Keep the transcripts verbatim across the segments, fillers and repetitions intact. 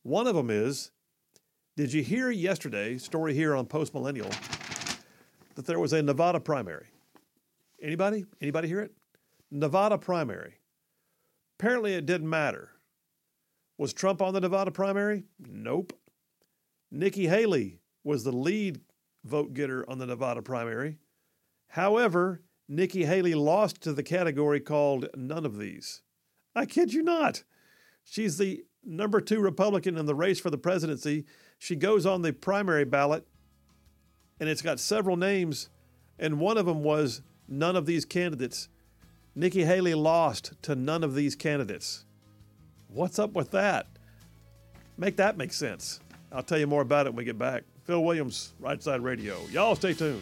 One of them is, did you hear yesterday, story here on Post Millennial, that there was a Nevada primary? Anybody? Anybody hear it? Nevada primary. Apparently it didn't matter. Was Trump on the Nevada primary? Nope. Nikki Haley was the lead vote getter on the Nevada primary. However, Nikki Haley lost to the category called none of these. I kid you not. She's the number two Republican in the race for the presidency. She goes on the primary ballot, and it's got several names, and one of them was none of these candidates. Nikki Haley lost to none of these candidates. What's up with that? Make that make sense. I'll tell you more about it when we get back. Phil Williams, Right Side Radio. Y'all stay tuned.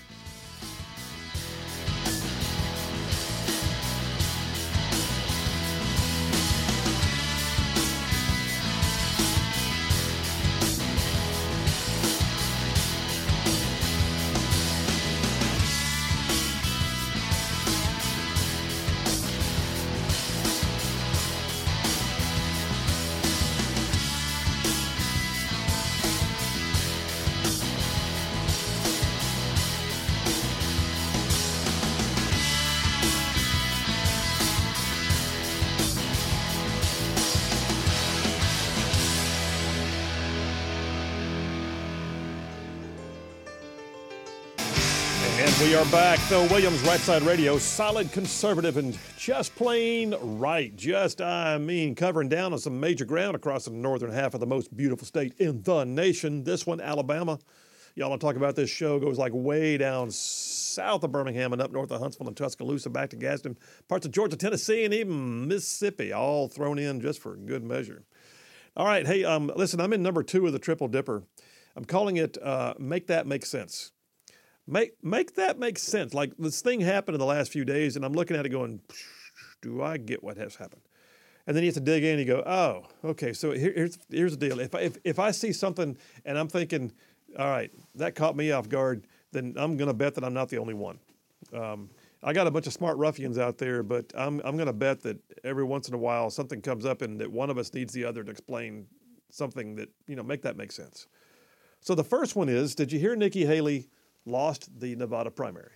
We are back. Phil Williams, Right Side Radio, solid conservative and just plain right. Just, I mean, covering down on some major ground across the northern half of the most beautiful state in the nation. This one, Alabama. Y'all want to talk about this show? Goes like way down south of Birmingham and up north of Huntsville and Tuscaloosa, back to Gadsden, parts of Georgia, Tennessee, and even Mississippi, all thrown in just for good measure. All right. Hey, um, listen, I'm in number two of the Triple Dipper. I'm calling it uh, Make That Make Sense. Make make that make sense. Like this thing happened in the last few days, and I'm looking at it going, do I get what has happened? And then you have to dig in and you go, oh, okay, so here, here's here's the deal. If I, if, if I see something and I'm thinking, all right, that caught me off guard, then I'm going to bet that I'm not the only one. Um, I got a bunch of smart ruffians out there, but I'm I'm going to bet that every once in a while something comes up and that one of us needs the other to explain something that, you know, make that make sense. So the first one is, did you hear Nikki Haley lost the Nevada primary?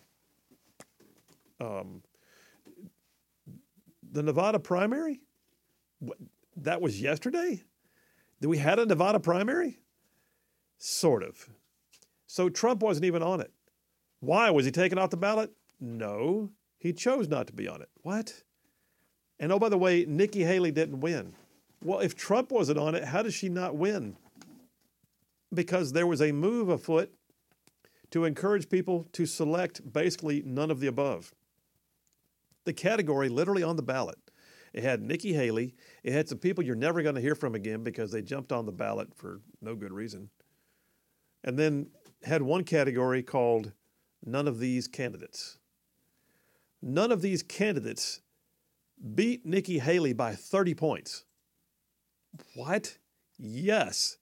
Um, the Nevada primary? What, that was yesterday? Did we had a Nevada primary? Sort of. So Trump wasn't even on it. Why? Was he taken off the ballot? No, he chose not to be on it. What? And oh, by the way, Nikki Haley didn't win. Well, if Trump wasn't on it, how did she not win? Because there was a move afoot to encourage people to select basically none of the above. The category literally on the ballot. It had Nikki Haley. It had some people you're never going to hear from again because they jumped on the ballot for no good reason. And then had one category called none of these candidates. None of these candidates beat Nikki Haley by thirty points. What? Yes.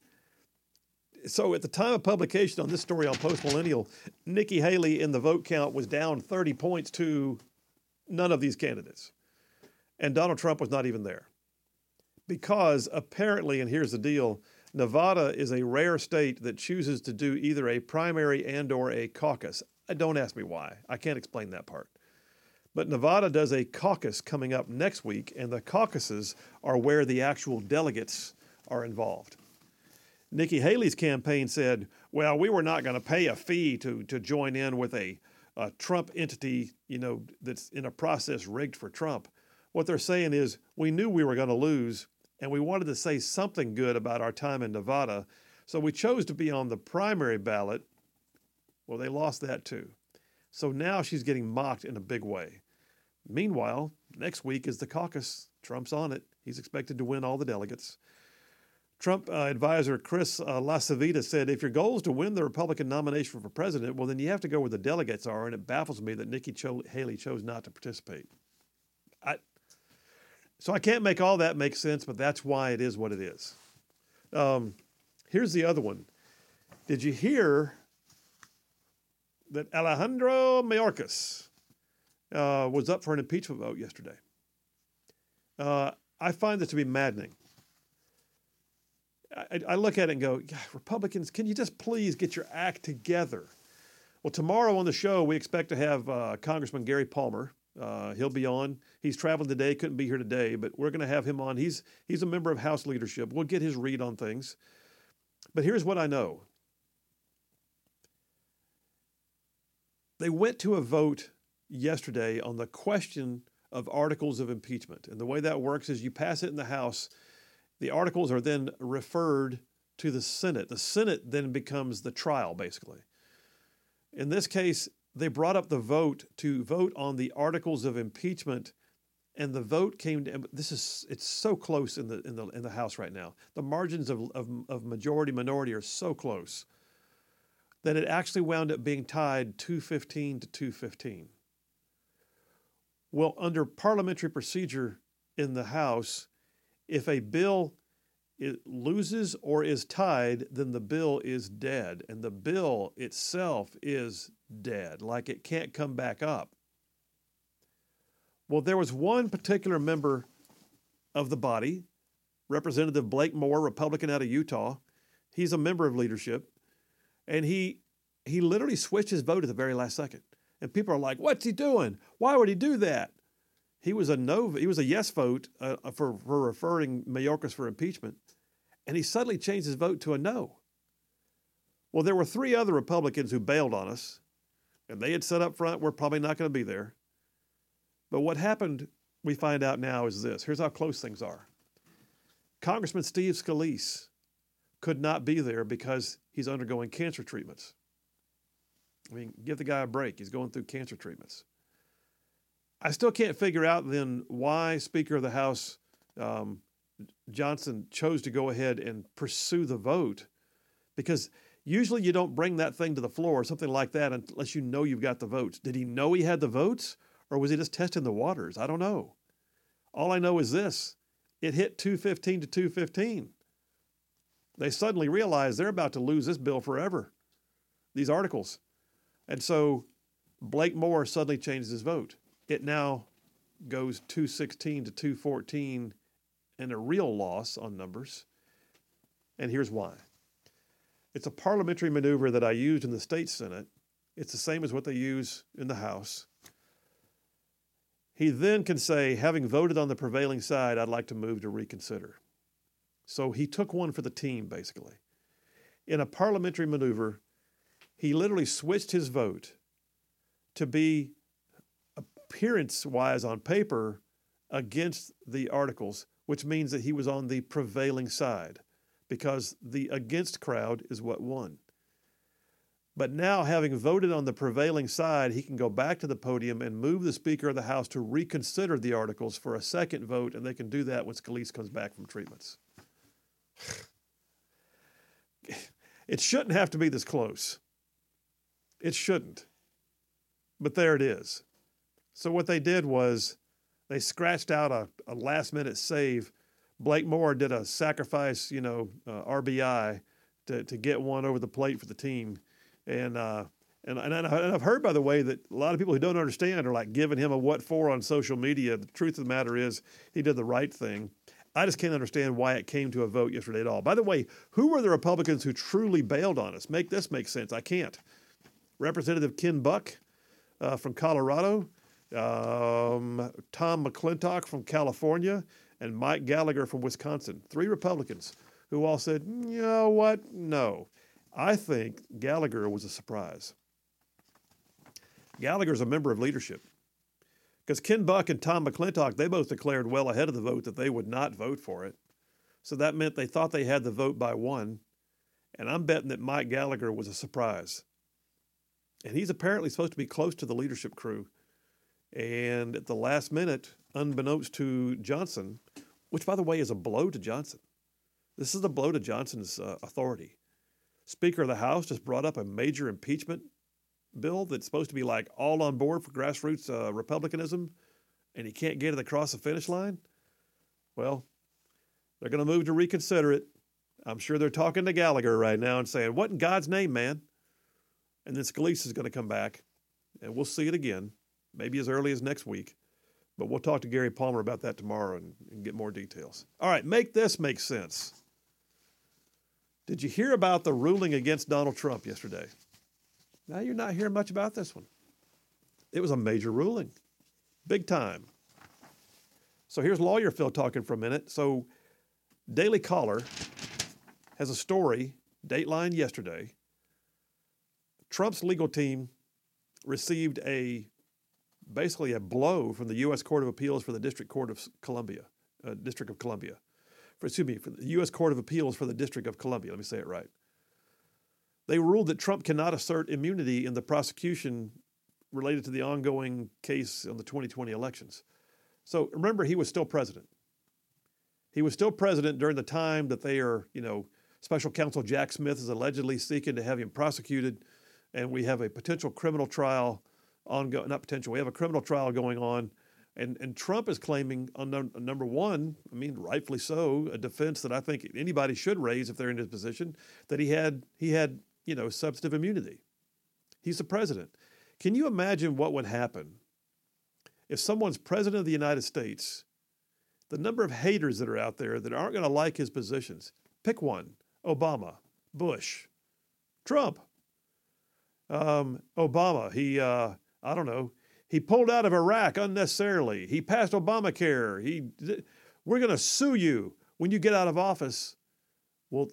So at the time of publication on this story on Post Millennial, Nikki Haley in the vote count was down thirty points to none of these candidates. And Donald Trump was not even there. Because apparently, and here's the deal, Nevada is a rare state that chooses to do either a primary and or a caucus. Don't ask me why. I can't explain that part. But Nevada does a caucus coming up next week, and the caucuses are where the actual delegates are involved. Nikki Haley's campaign said, well, we were not going to pay a fee to, to join in with a, a Trump entity, you know, that's in a process rigged for Trump. What they're saying is we knew we were going to lose, and we wanted to say something good about our time in Nevada, so we chose to be on the primary ballot. Well, they lost that too. So now she's getting mocked in a big way. Meanwhile, next week is the caucus. Trump's on it. He's expected to win all the delegates. Trump uh, advisor Chris uh, LaCivita said, if your goal is to win the Republican nomination for president, well, then you have to go where the delegates are, and it baffles me that Nikki Cho- Haley chose not to participate. I, so I can't make all that make sense, but that's why it is what it is. Um, here's the other one. Did you hear that Alejandro Mayorkas uh, was up for an impeachment vote yesterday? Uh, I find this to be maddening. I, I look at it and go, "God, Republicans, can you just please get your act together?" Well, tomorrow on the show, we expect to have uh, Congressman Gary Palmer. Uh, he'll be on. He's traveling today, couldn't be here today, but we're going to have him on. He's he's a member of House leadership. We'll get his read on things. But here's what I know. They went to a vote yesterday on the question of articles of impeachment. And the way that works is you pass it in the House. The articles are then referred to the Senate. The Senate then becomes the trial, basically. In this case, they brought up the vote to vote on the articles of impeachment, and the vote came to, this is, it's so close in the in the in the House right now. The margins of, of, of majority minority are so close that it actually wound up being tied two fifteen to two fifteen. Well, under parliamentary procedure in the House, if a bill it loses or is tied, then the bill is dead, and the bill itself is dead, like it can't come back up. Well, there was one particular member of the body, Representative Blake Moore, Republican out of Utah. He's a member of leadership, and he he literally switched his vote at the very last second. And people are like, "What's he doing? Why would he do that?" He was a no. He was a yes vote uh, for for referring Mayorkas for impeachment, and he suddenly changed his vote to a no. Well, there were three other Republicans who bailed on us, and they had said up front, "We're probably not going to be there." But what happened, we find out now, is this. Here's how close things are. Congressman Steve Scalise could not be there because he's undergoing cancer treatments. I mean, give the guy a break. He's going through cancer treatments. I still can't figure out then why Speaker of the House um, Johnson chose to go ahead and pursue the vote, because usually you don't bring that thing to the floor or something like that unless you know you've got the votes. Did he know he had the votes, or was he just testing the waters? I don't know. All I know is this. It hit two fifteen to two fifteen. They suddenly realized they're about to lose this bill forever, these articles. And so Blake Moore suddenly changed his vote. It now goes two sixteen to two fourteen, and a real loss on numbers. And here's why. It's a parliamentary maneuver that I used in the state Senate. It's the same as what they use in the House. He then can say, having voted on the prevailing side, I'd like to move to reconsider. So he took one for the team, basically. In a parliamentary maneuver, he literally switched his vote to be appearance-wise on paper against the articles, which means that he was on the prevailing side, because the against crowd is what won. But now, having voted on the prevailing side, he can go back to the podium and move the Speaker of the House to reconsider the articles for a second vote, and they can do that when Scalise comes back from treatments. It shouldn't have to be this close. It shouldn't. But there it is. So what they did was they scratched out a, a last-minute save. Blake Moore did a sacrifice, you know, uh, R B I to, to get one over the plate for the team. And, uh, and, and, and I've heard, by the way, that a lot of people who don't understand are like giving him a what for on social media. The truth of the matter is he did the right thing. I just can't understand why it came to a vote yesterday at all. By the way, who were the Republicans who truly bailed on us? Make this make sense. I can't. Representative Ken Buck uh, from Colorado, um, Tom McClintock from California, and Mike Gallagher from Wisconsin. Three Republicans who all said, you know what, no. I think Gallagher was a surprise. Gallagher's a member of leadership. Because Ken Buck and Tom McClintock, they both declared well ahead of the vote that they would not vote for it. So that meant they thought they had the vote by one. And I'm betting that Mike Gallagher was a surprise. And he's apparently supposed to be close to the leadership crew. And at the last minute, unbeknownst to Johnson, which, by the way, is a blow to Johnson. This is a blow to Johnson's uh, authority. Speaker of the House just brought up a major impeachment bill that's supposed to be like all on board for grassroots uh, Republicanism, and he can't get it across the finish line. Well, they're going to move to reconsider it. I'm sure they're talking to Gallagher right now and saying, what in God's name, man? And then Scalise is going to come back, and we'll see it again, maybe as early as next week. But we'll talk to Gary Palmer about that tomorrow and, and get more details. All right, make this make sense. Did you hear about the ruling against Donald Trump yesterday? Now you're not hearing much about this one. It was a major ruling, big time. So here's Lawyer Phil talking for a minute. So Daily Caller has a story, Dateline yesterday. Trump's legal team received a basically a blow from the U S Court of Appeals for the District Court of Columbia, uh, District of Columbia. For, excuse me, for the U S Court of Appeals for the District of Columbia. Let me say it right. They ruled that Trump cannot assert immunity in the prosecution related to the ongoing case on the twenty twenty elections. So remember, he was still president. He was still president during the time that they are, you know, Special Counsel Jack Smith is allegedly seeking to have him prosecuted, and we have a potential criminal trial ongoing. Not potential. We have a criminal trial going on, and and Trump is claiming on num- number one, I mean, rightfully so, a defense that I think anybody should raise if they're in his position, that he had he had you know substantive immunity. He's the president. Can you imagine what would happen if someone's president of the United States? The number of haters that are out there that aren't going to like his positions. Pick one. Obama, Bush, Trump. Um, Obama, he, uh, I don't know, he pulled out of Iraq unnecessarily. He passed Obamacare. He, we're going to sue you when you get out of office. Well,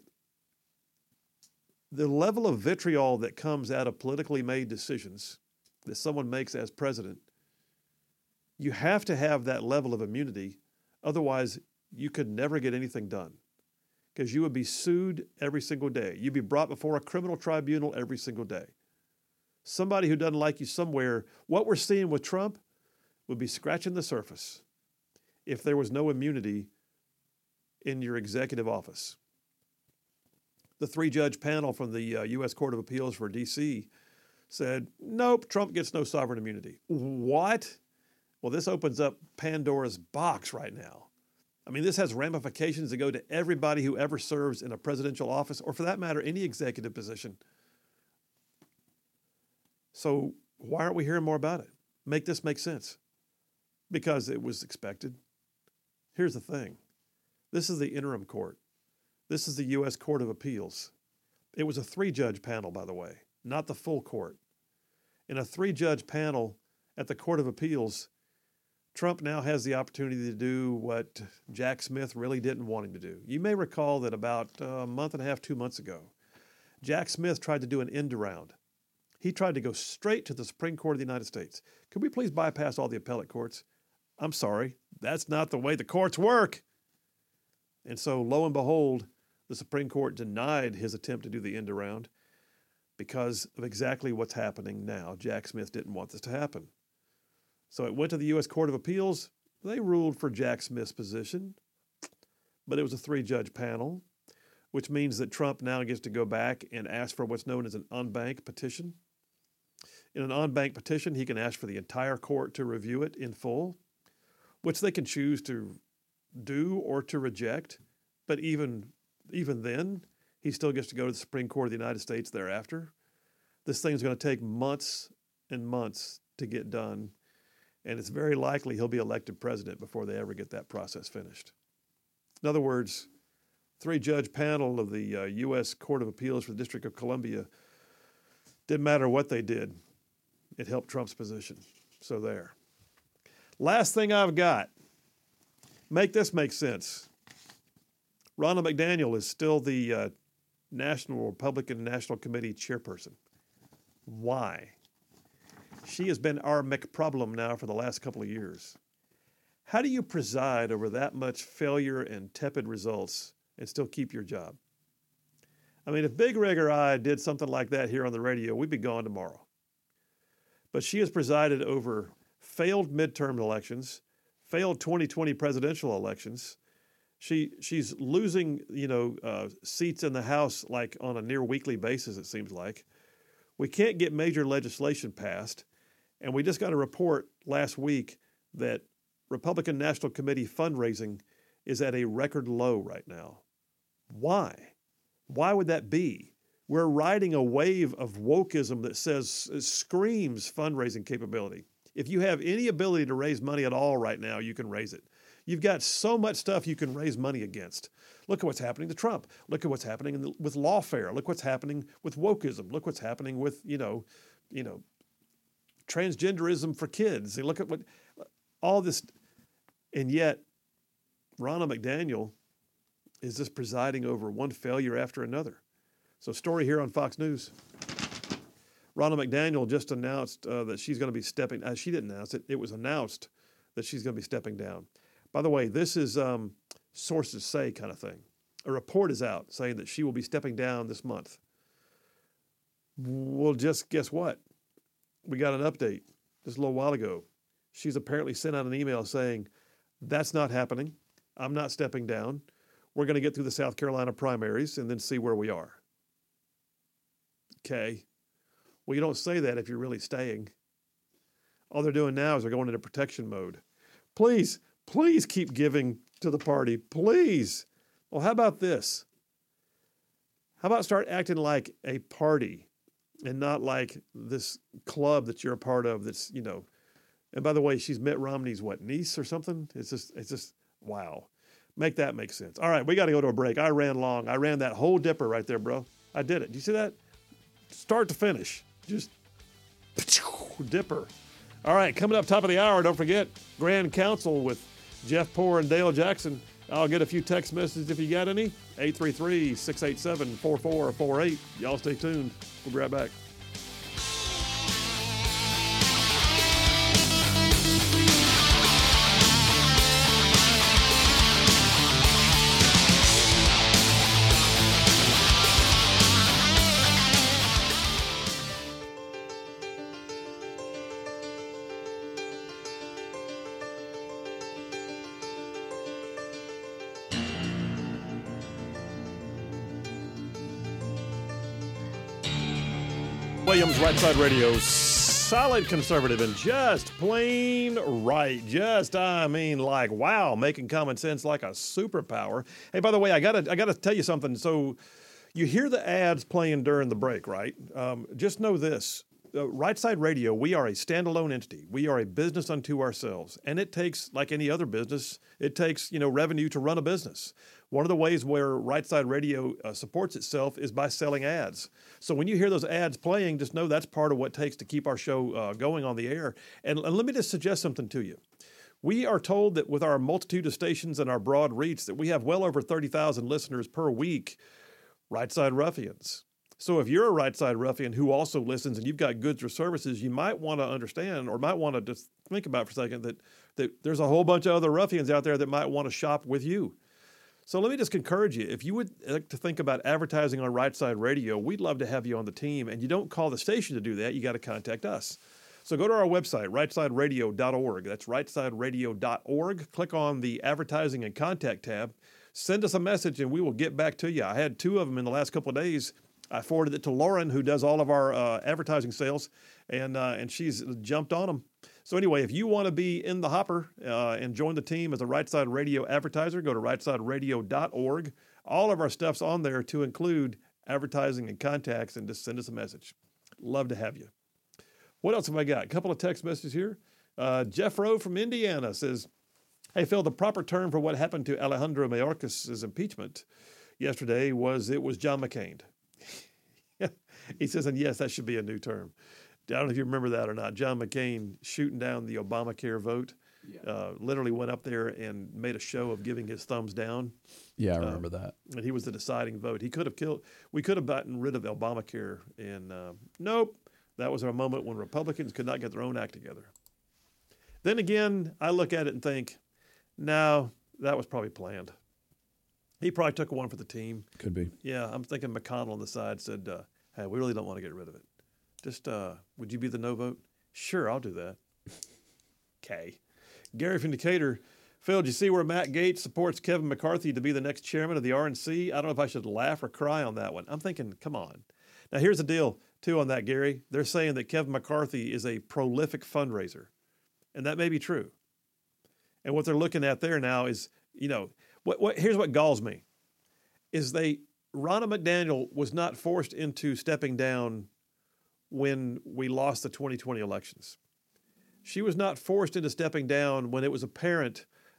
the level of vitriol that comes out of politically made decisions that someone makes as president, you have to have that level of immunity. Otherwise, you could never get anything done because you would be sued every single day. You'd be brought before a criminal tribunal every single day. Somebody who doesn't like you somewhere, what we're seeing with Trump would be scratching the surface if there was no immunity in your executive office. The three-judge panel from the uh, U S Court of Appeals for D C said, nope, Trump gets no sovereign immunity. What? Well, this opens up Pandora's box right now. I mean, this has ramifications that go to everybody who ever serves in a presidential office, or for that matter, any executive position. So why aren't we hearing more about it? Make this make sense. Because it was expected. Here's the thing. This is the interim court. This is the U S Court of Appeals. It was a three-judge panel, by the way, not the full court. In a three-judge panel at the Court of Appeals, Trump now has the opportunity to do what Jack Smith really didn't want him to do. You may recall that about a month and a half, two months ago, Jack Smith tried to do an end around. He tried to go straight to the Supreme Court of the United States. Could we please bypass all the appellate courts? I'm sorry, that's not the way the courts work. And so, lo and behold, the Supreme Court denied his attempt to do the end around because of exactly what's happening now. Jack Smith didn't want this to happen. So it went to the U S Court of Appeals. They ruled for Jack Smith's position, but it was a three-judge panel, which means that Trump now gets to go back and ask for what's known as an en banc petition. In an en banc petition, he can ask for the entire court to review it in full, which they can choose to do or to reject. But even, even then, he still gets to go to the Supreme Court of the United States thereafter. This thing's going to take months and months to get done. And it's very likely he'll be elected president before they ever get that process finished. In other words, three-judge panel of the uh, U S Court of Appeals for the District of Columbia, didn't matter what they did, it helped Trump's position. So there. Last thing I've got. Make this make sense. Ronna McDaniel is still the uh, National Republican National Committee chairperson. Why? She has been our McProblem now for the last couple of years. How do you preside over that much failure and tepid results and still keep your job? I mean, if Big Rig or I did something like that here on the radio, we'd be gone tomorrow. But she has presided over failed midterm elections, failed twenty twenty presidential elections. She she's losing, you know, uh, seats in the House like on a near weekly basis, it seems like. We can't get major legislation passed. And we just got a report last week that Republican National Committee fundraising is at a record low right now. Why? Why would that be? We're riding a wave of wokeism that says, screams fundraising capability. If you have any ability to raise money at all right now, you can raise it. You've got so much stuff you can raise money against. Look at what's happening to Trump. Look at what's happening in the, with lawfare. Look what's happening with wokeism. Look what's happening with, you know, you know, transgenderism for kids. And look at what all this, and yet Ronna McDaniel is just presiding over one failure after another. So, story here on Fox News. Ronna McDaniel just announced uh, that she's going to be stepping. Uh, she didn't announce it. It was announced that she's going to be stepping down. By the way, this is um, sources say kind of thing. A report is out saying that she will be stepping down this month. Well, just guess what? We got an update just a little while ago. She's apparently sent out an email saying, that's not happening. I'm not stepping down. We're going to get through the South Carolina primaries and then see where we are. Okay. Well, you don't say that if you're really staying. All they're doing now is they're going into protection mode. Please, please keep giving to the party. Please. Well, how about this? How about start acting like a party and not like this club that you're a part of that's, you know, and by the way, she's Mitt Romney's what, niece or something? It's just, it's just, wow. Make that make sense. All right, we got to go to a break. I ran long. I ran that whole dipper right there, bro. I did it. Do you see that? Start to finish. Just dipper. All right, coming up top of the hour, don't forget, Grand Council with Jeff Poore and Dale Jackson. I'll get a few text messages if you got any. eight three three, six eight seven, four four four eight. Y'all stay tuned. We'll be right back. Williams, Right Side Radio, solid conservative and just plain right. Just, I mean, like, wow, making common sense like a superpower. Hey, by the way, I gotta, I gotta tell you something. So, you hear the ads playing during the break, right? Um, just know this: uh, Right Side Radio, we are a standalone entity. We are a business unto ourselves, and it takes, like any other business, it takes you know revenue to run a business. One of the ways where Right Side Radio uh, supports itself is by selling ads. So when you hear those ads playing, just know that's part of what it takes to keep our show uh, going on the air. And, and let me just suggest something to you. We are told that with our multitude of stations and our broad reach that we have well over thirty thousand listeners per week, Right Side Ruffians. So if you're a Right Side Ruffian who also listens and you've got goods or services, you might want to understand or might want to just think about for a second that, that there's a whole bunch of other ruffians out there that might want to shop with you. So let me just encourage you. If you would like to think about advertising on Right Side Radio, we'd love to have you on the team. And you don't call the station to do that. You got to contact us. So go to our website, right side radio dot org. That's right side radio dot org. Click on the Advertising and Contact tab. Send us a message, and we will get back to you. I had two of them in the last couple of days. I forwarded it to Lauren, who does all of our uh, advertising sales, and uh, and she's jumped on them. So anyway, if you want to be in the hopper uh, and join the team as a Right Side Radio advertiser, go to right side radio dot org. All of our stuff's on there to include advertising and contacts, and just send us a message. Love to have you. What else have I got? A couple of text messages here. Uh, Jeff Rowe from Indiana says, hey, Phil, the proper term for what happened to Alejandro Mayorkas' impeachment yesterday was it was John McCain. He says, and yes, that should be a new term. I don't know if you remember that or not. John McCain shooting down the Obamacare vote, yeah. uh, literally went up there and made a show of giving his thumbs down. Yeah, I remember uh, that. And he was the deciding vote. He could have killed, we could have gotten rid of Obamacare. And uh, nope, that was a moment when Republicans could not get their own act together. Then again, I look at it and think, no, that was probably planned. He probably took one for the team. Could be. Yeah, I'm thinking McConnell on the side said, uh, hey, we really don't want to get rid of it. Just, uh, would you be the no vote? Sure, I'll do that. Okay. Gary from Decatur. Phil, did you see where Matt Gaetz supports Kevin McCarthy to be the next chairman of the R N C? I don't know if I should laugh or cry on that one. I'm thinking, come on. Now, here's the deal, too, on that, Gary. They're saying that Kevin McCarthy is a prolific fundraiser, and that may be true. And what they're looking at there now is, you know, what, what here's what galls me, is they, Ronna McDaniel was not forced into stepping down when we lost the twenty twenty elections. She was not forced into stepping down when it was apparent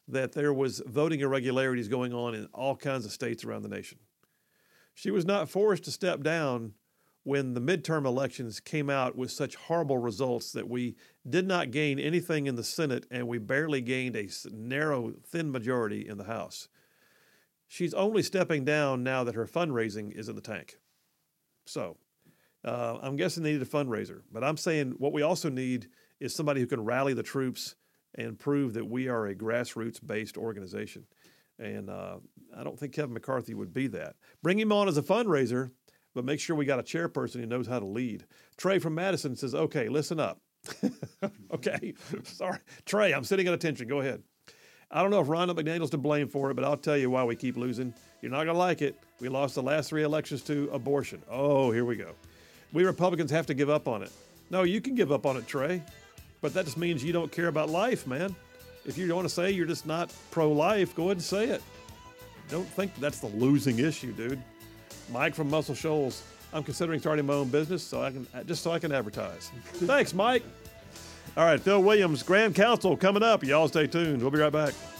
that there was voting irregularities going on in all kinds of states around the nation. She was not forced to step down when the midterm elections came out with such horrible results that we did not gain anything in the Senate and we barely gained a narrow, thin majority in the House. She's only stepping down now that her fundraising is in the tank. So uh, I'm guessing they need a fundraiser. But I'm saying what we also need is somebody who can rally the troops and prove that we are a grassroots-based organization. And uh, I don't think Kevin McCarthy would be that. Bring him on as a fundraiser, but make sure we got a chairperson who knows how to lead. Trey from Madison says, okay, listen up. Okay, sorry. Trey, I'm sitting at attention. Go ahead. I don't know if Rhonda McDaniel's to blame for it, but I'll tell you why we keep losing. You're not going to like it. We lost the last three elections to abortion. Oh, here we go. We Republicans have to give up on it. No, you can give up on it, Trey, but that just means you don't care about life, man. If you want to say you're just not pro-life, go ahead and say it. Don't think that's the losing issue, dude. Mike from Muscle Shoals. I'm considering starting my own business so I can just so I can advertise. Thanks, Mike. All right, Phil Williams, Grand Council coming up. Y'all stay tuned. We'll be right back.